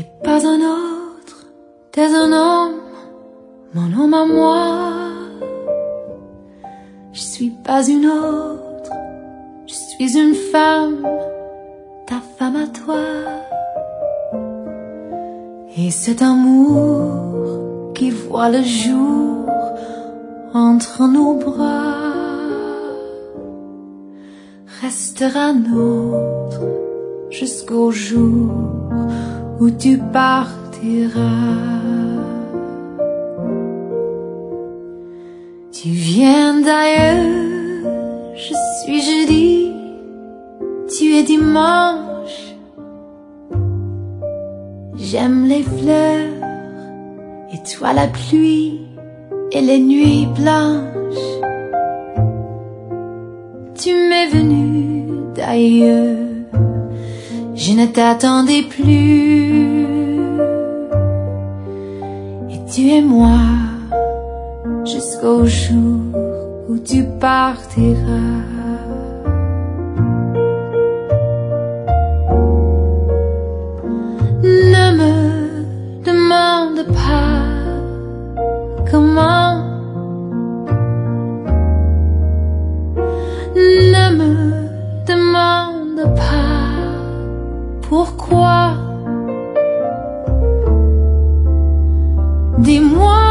et pas un autre. T'es un homme, mon homme à moi. Je suis pas une autre, je suis une femme, ta femme à toi. Et cet amour qui voit le jour entre nos bras restera nôtre jusqu'au jour où tu partiras. Tu viens d'ailleurs, je suis jeudi, tu es dimanche. J'aime les fleurs et toi la pluie et les nuits blanches. Tu m'es venu d'ailleurs, je ne t'attendais plus. Et tu es moi jusqu'au jour où tu partiras. Ne me demande pas comment, ne me demande pas pourquoi. Dis-moi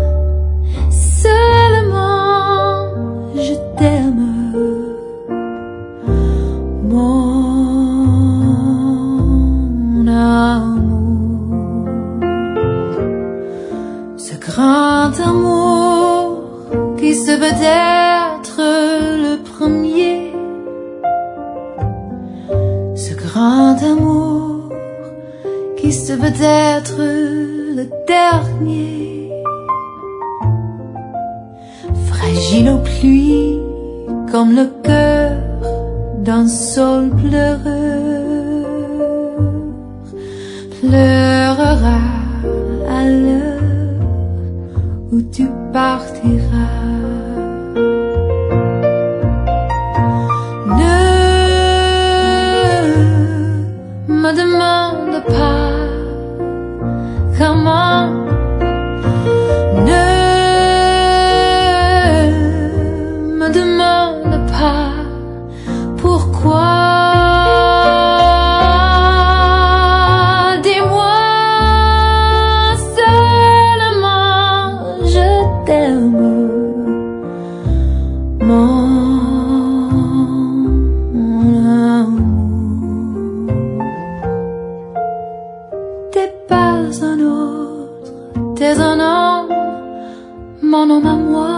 seulement je t'aime, mon amour. Ce grand amour qui se veut être le premier, ce grand amour qui se veut être le dernier. Fragile aux pluies comme le cœur d'un sol pleureur, pleurera à l'heure où tu partiras. Ne me demande pas comment, ne me demande pas pourquoi. Dis-moi seulement je t'aime, mon amour. T'es pas un autre, t'es un homme, mon homme à moi.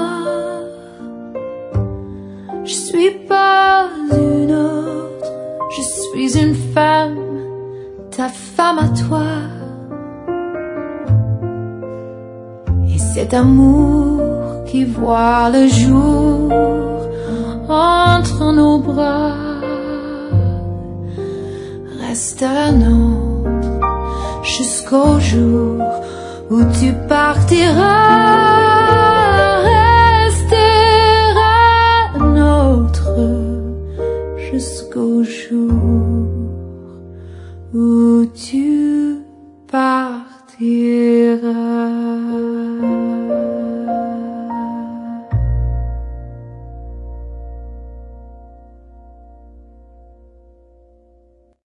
Je suis pas une autre, je suis une femme, ta femme à toi. Et cet amour qui voit le jour entre nos bras restera nôtre jusqu'au jour où tu partiras. Jusqu'au jour où tu